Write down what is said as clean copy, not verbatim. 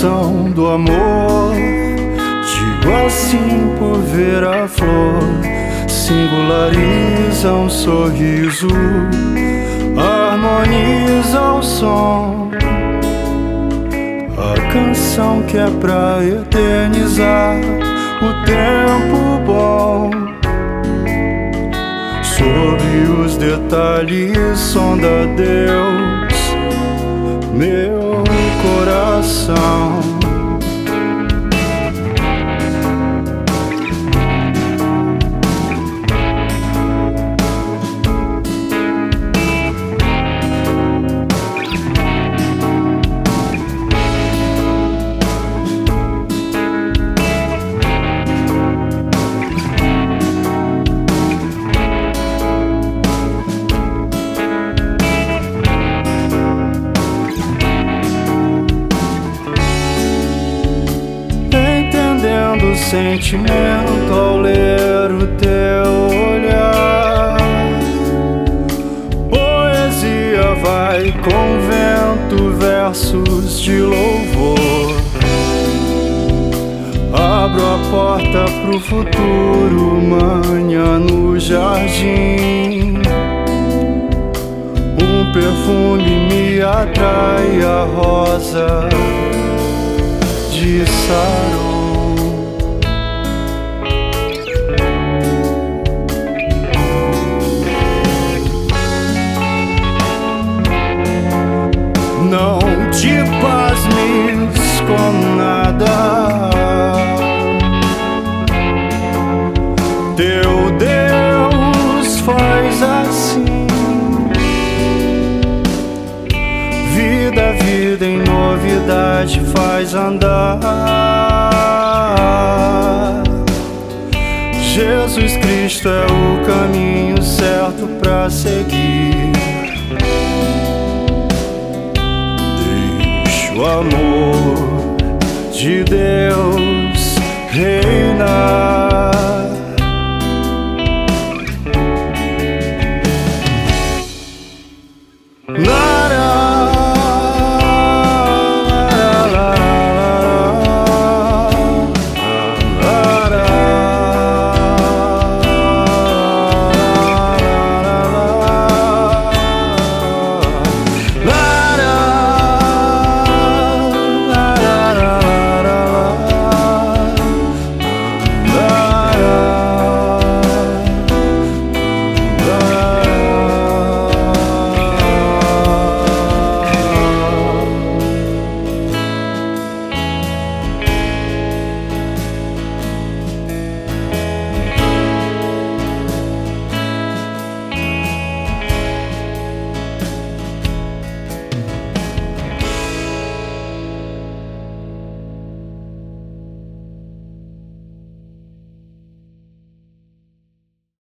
canção do amor. Digo assim por ver a flor, singulariza um sorriso, harmoniza o som. A canção que é pra eternizar o tempo bom. Sobre os detalhes sonda Deus meu coração. O sentimento ao ler o teu olhar. Poesia vai com vento, versos de louvor. Abro a porta pro futuro, manhã no jardim. Um perfume me atrai, a rosa de Saron. Não te pasmes com nada, teu Deus faz assim. Vida, vida em novidade faz andar. Jesus Cristo é o caminho certo pra seguir. O amor de Deus reinar.